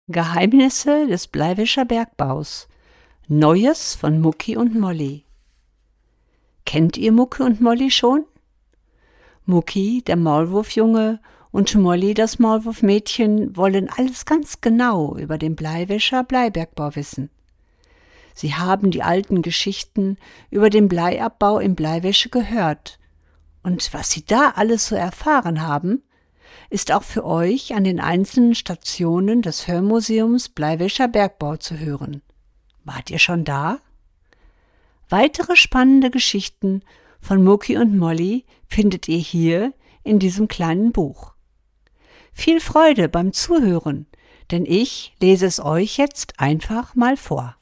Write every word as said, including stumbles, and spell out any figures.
Geheimnisse des Bleiwischer Bergbaus. Neues von Mucki und Molly. Kennt ihr Mucki und Molly schon? Mucki, der Maulwurfjunge, und Molly, das Maulwurfmädchen, wollen alles ganz genau über den Bleiwischer Bleibergbau wissen. Sie haben die alten Geschichten über den Bleiabbau im Bleiwische gehört. Und was sie da alles so erfahren haben, ist auch für euch an den einzelnen Stationen des Hörmuseums Bleiwischer Bergbau zu hören. Wart ihr schon da? Weitere spannende Geschichten von Mucki und Molly findet ihr hier in diesem kleinen Buch. Viel Freude beim Zuhören, denn ich lese es euch jetzt einfach mal vor.